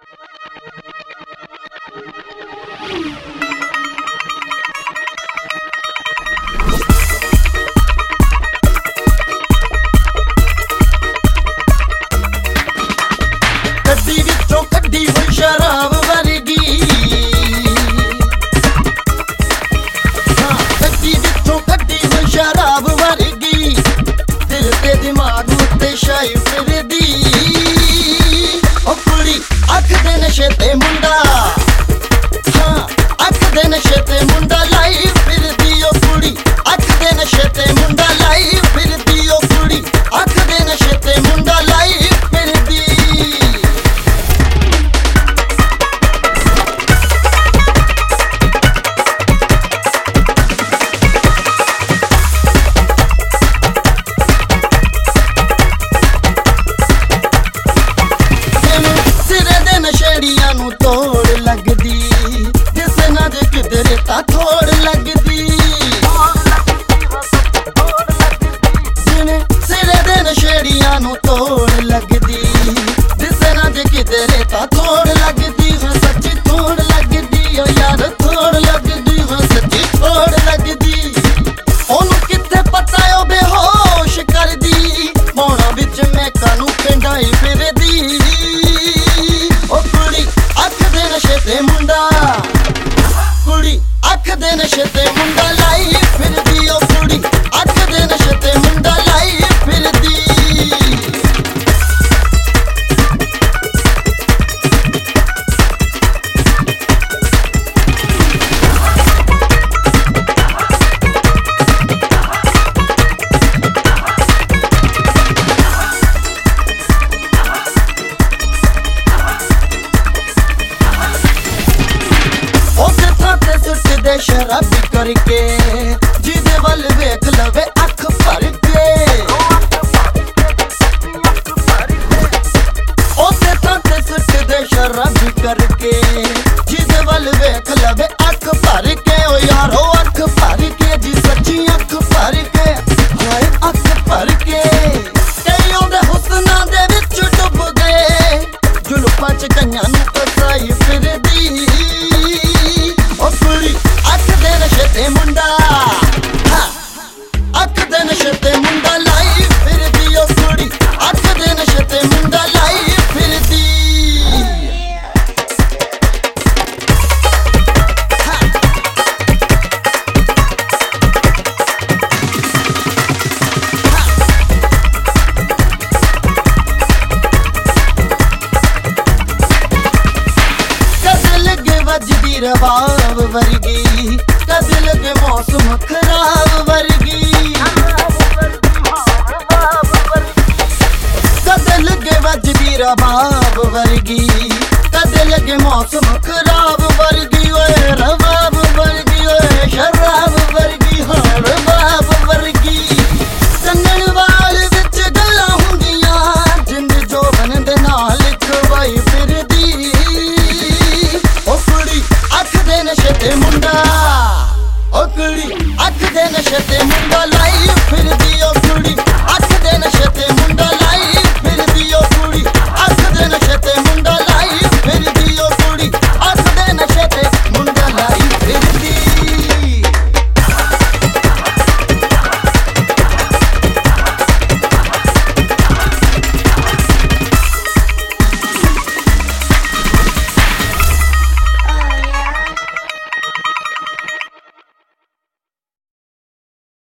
ਗੱਡੀ ਵਿੱਚੋਂ ਕੱਢੀ ਹੋਈ ਸ਼ਰਾਬ ਵਰਗੀ, ਗੱਡੀ ਵਿੱਚੋਂ ਕੱਢੀ ਹੋਈ ਸ਼ਰਾਬ ਵਰਗੀ, ਦਿਲ ਤੇ ਦਿਮਾਗ ਉੱਤੇ ਛਾਈ ਫਿਰਦੀ। ਉਹ ਕੁੜੀ ਅੱਖ ਦੇ ਨਸ਼ੇ ਤੇ ਮੁੰਡਾ, ਹਾਂ ਅੱਖ ਦੇ ਨਸ਼ੇ ਤੇ ਮੁੰਡਾ ਲਾਈ ਫਿਰਦੀ। ਉਹ ਕੁੜੀ ਅੱਖ ਦੇ ਨਸ਼ੇ ਤੇ ਮੁੰਡਾ ਲਾਈ ਫਿਰਦੀ। ਉਹ ਕੁੜੀ ਅੱਖ ਦੇ ਨਸ਼ੇ ਤੇ ਮੁੰਡਾ ਲਾਈ ਫਿਰਦੀ। ਨਸ਼ੇੜੀਆਂ ਨੂੰ ਤੋੜ ਲੱਗਦੀ, ਜਿਸ ਨਾ ਜੇ ਕਿਧਰੇ ਤਾਂ ਥੋੜ ਲੱਗਦੀ। ਜਿਵੇਂ ਸਿਰੇ ਦੇ ਨਸ਼ੇੜੀਆਂ ਨੂੰ ਤੋੜ ਲੱਗਦੀ, ਜਿਸ ਨਾ ਜੇ ਕਿਧਰੇ ਤਾਂ ਥੋੜ ਲੱਗਦੀ। ਹਾਂ ਸੱਚੀ ਥੋੜ ਲੱਗਦੀ, ਓ ਯਾਰ ਥੋੜ ਲੱਗਦੀ, ਹਾਂ ਸੱਚੀ ਥੋੜ ਲੱਗਦੀ। ਉਹਨੂੰ ਕਿੱਥੇ ਪਤਾ ਉਹ ਬੇਹੋਸ਼ ਕਰਦੀ, ਮੌਣਾ ਵਿੱਚ ਮੈਂ ਕਾਨੂੰ ਖਿੰਡਾਈ ਫਿਰਦੀ। ਉਹ ਕੁੜੀ ਅੱਖ ਦੇ ਨਸ਼ੇ ਤੇ ਮੁੰਡਾ, ਕੁੜੀ ਅੱਖ ਦੇ ਨਸ਼ੇ ਤੇ ਮੁੰਡਾ ਲਾਈ ਫਿਰਦੀ। ਉਹ ਕੁੜੀ ਅੱਖ ਦੇ ਨਸ਼ੇ ਤੇ ਮੁੰਡਾ ਲਾਈ ਫਿਰਦੀ। ਸ਼ਰਾਬੀ ਕਰਕੇ ਜਿਹਦੇ ਵੱਲ ਵੇਖ ਲਵੇ ਅੱਖ ਭਰ ਕੇ, ਉਸੇ ਥਾਂ ਤੇ ਸੁੱਟਦੇ ਸ਼ਰਾਬੀ ਕਰਕੇ ਜਿਹਦੇ ਵੱਲ ਵੇਖ ਲਵੇ ਅੱਖ ਭਰ ਕੇ। ਓ ਯਾਰੋ ਅੱਖ ਭਰ ਕੇ ਜੀ, ਸੱਚੀ ਅੱਖ ਭਰ ਕੇ, ਹਾਏ ਅੱਖ ਭਰ ਕੇ। ਕਈ ਉਹਦੇ ਹੁਸਨਾਂ ਦੇ ਵਿੱਚ ਡੁੱਬ ਗਏ, ਜੁਲਫਾਂ ਚ ਕਈਆਂ ਨੂੰ ਫਸਾਈ ਫਿਰਦੀ। ਉਹ ਕੁੜੀ ਅੱਖ ਦੇ ਨਸ਼ੇ ਤੇ ਮੁੰਡਾ, ਅੱਖ ਦੇ ਨਸ਼ੇ ਤੇ ਮੁੰਡਾ ਲਾਈ ਫਿਰਦੀ। ਉਹ ਕੁੜੀ ਅੱਖ ਦੇ ਨਸ਼ੇ ਤੇ ਮੁੰਡਾ ਲਾਈ ਫਿਰਦੀ। ਕਦੇ ਲੱਗੇ ਵੱਜਦੀ ਰਬਾਬ ਵਰਗੀ, ਕਦੇ ਲੱਗੇ ਮੌਸਮ ਖਰਾਬ ਵਰਗੀ, ਕਦੇ ਲੱਗੇ ਵੱਜਦੀ ਰਬਾਬ ਵਰਗੀ, ਕਦੇ ਲੱਗੇ ਮੌਸਮ ਖਰਾਬ ਵਰਗੀ। ਓਏ ਰਬਾਬ ਵਰਗੀ, ਓਏ ਸ਼ਰਾਬ